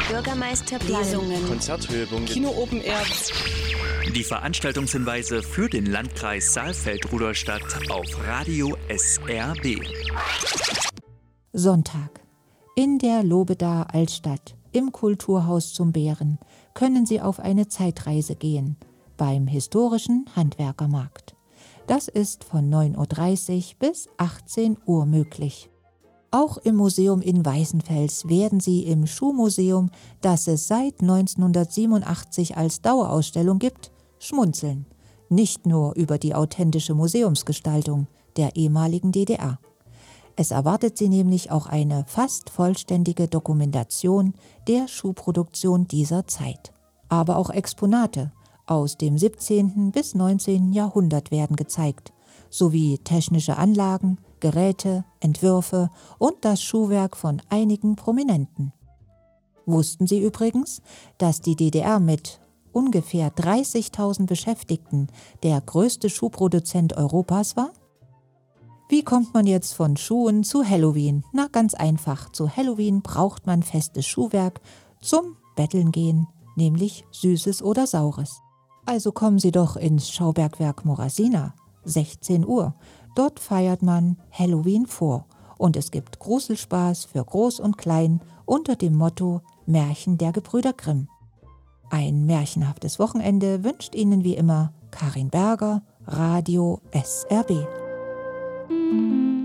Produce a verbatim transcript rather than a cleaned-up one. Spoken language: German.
Bürgermeisterplan, Lesungen, Konzerthöhepunkte, Kino Open Air. Die Veranstaltungshinweise für den Landkreis Saalfeld-Rudolstadt auf Radio S R B. Sonntag. In der Lobedaer Altstadt, im Kulturhaus zum Bären, können Sie auf eine Zeitreise gehen, beim historischen Handwerkermarkt. Das ist von neun Uhr dreißig bis achtzehn Uhr möglich. Auch im Museum in Weißenfels werden Sie im Schuhmuseum, das es seit neunzehnhundertsiebenundachtzig als Dauerausstellung gibt, schmunzeln. Nicht nur über die authentische Museumsgestaltung der ehemaligen D D R. Es erwartet Sie nämlich auch eine fast vollständige Dokumentation der Schuhproduktion dieser Zeit. Aber auch Exponate aus dem siebzehnten bis neunzehnten Jahrhundert werden gezeigt, sowie technische Anlagen, Geräte, Entwürfe und das Schuhwerk von einigen Prominenten. Wussten Sie übrigens, dass die D D R mit ungefähr dreißigtausend Beschäftigten der größte Schuhproduzent Europas war? Wie kommt man jetzt von Schuhen zu Halloween? Na, ganz einfach. Zu Halloween braucht man festes Schuhwerk zum Betteln gehen, nämlich Süßes oder Saures. Also kommen Sie doch ins Schaubergwerk Morasina, sechzehn Uhr. Dort feiert man Halloween vor und es gibt Gruselspaß für Groß und Klein unter dem Motto Märchen der Gebrüder Grimm. Ein märchenhaftes Wochenende wünscht Ihnen wie immer Karin Berger, Radio S R B.